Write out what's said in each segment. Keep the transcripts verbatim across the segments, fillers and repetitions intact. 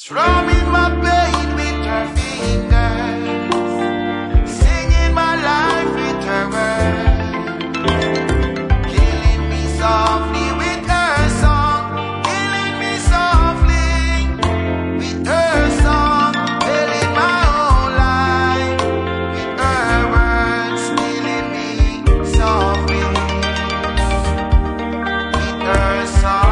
Strumming my pain with her fingers, singing my life with her words, killing me softly with her song, killing me softly with her song, telling my whole life with her words, killing me softly with her song.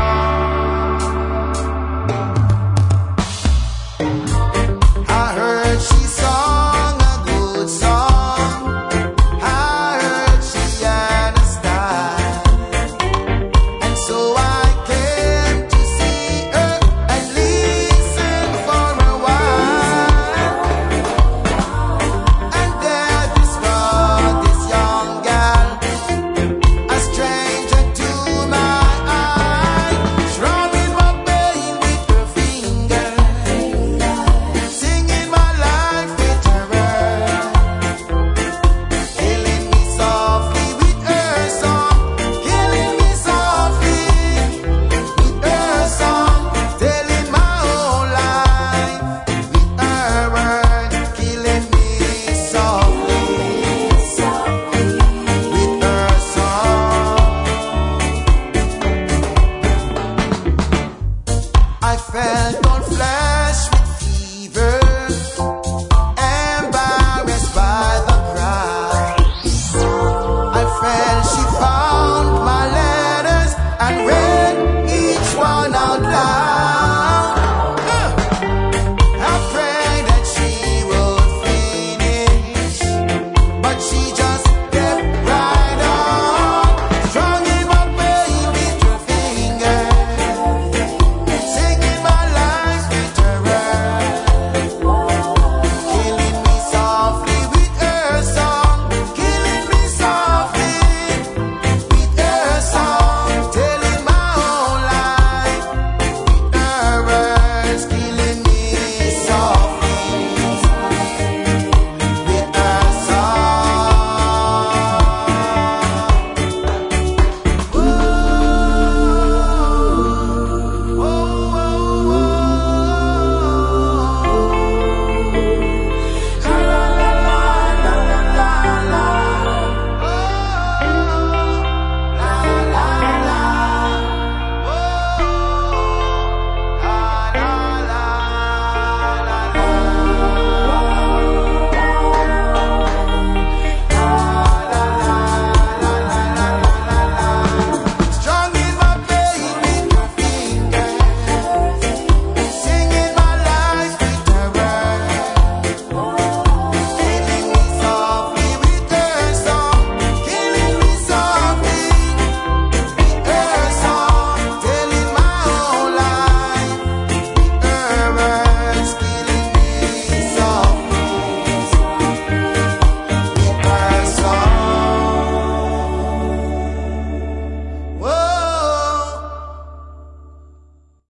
I felt on flesh.